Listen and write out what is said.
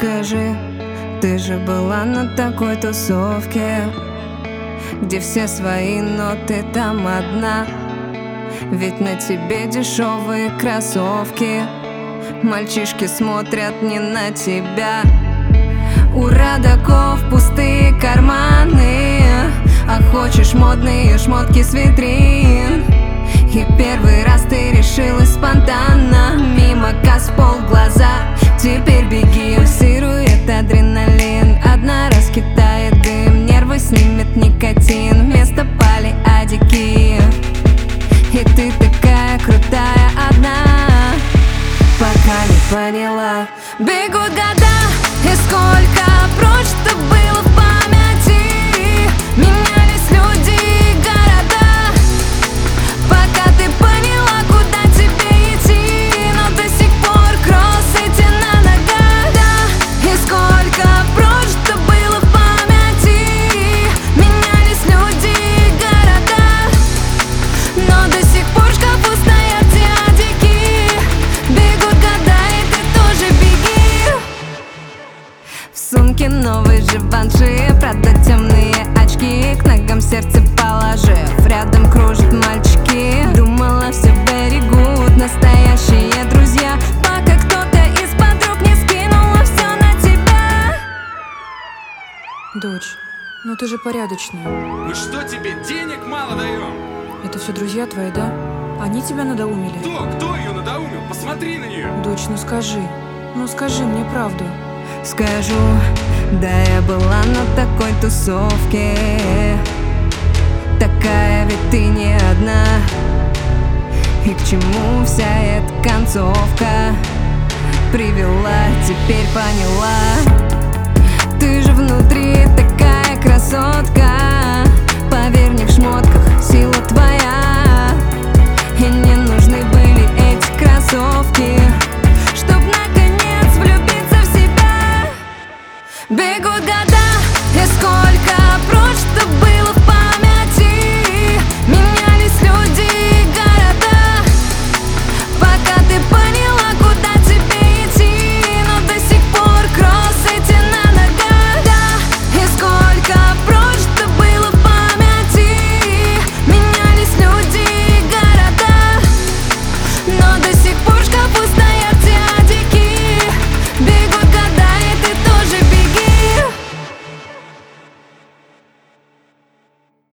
Скажи, ты же была на такой тусовке, где все свои, но ты там одна. Ведь на тебе дешевые кроссовки, мальчишки смотрят не на тебя. У родаков пустые карманы, а хочешь модные шмотки с витрин. И первый раз ты решилась спонтанно, мимо касс полглаза. Теперь беги, пульсирует адреналин, одна раскидает дым, нервы снимет никотин, вместо пали адики. И ты такая крутая одна, пока не поняла. Бегут года, и сколько прочь-то было в памяти. Менялись люди и города, пока ты поняла, куда тебе идти. Но до сих пор кроссы те на ногах, да. И сколько прочь-то было в памяти. Менялись люди и города, но до сих пор в шкафу стоят те адики. Бегут года, и ты тоже беги. В сумке новые Живанши, правда темные очки, к ногам сердце положив, рядом кружат мальчики. Думала, все very good, настоящие друзья, пока кто-то из подруг не скинула все на тебя. Дочь, ну ты же порядочная. Мы что, тебе денег мало даем? Это все друзья твои, да? Они тебя надоумили? Кто ее надоумил? Посмотри на нее. Дочь, ну скажи мне правду. Скажу, да, я была на такой тусовке, такая ведь ты не одна. И к чему вся эта концовка привела, теперь поняла. Ты же внутри такая красотка, поверь, не в шмотках сила твоя. И не нужны были эти кроссовки, чтоб наконец влюбиться в себя. Бегут года, и сколько прочь-то было.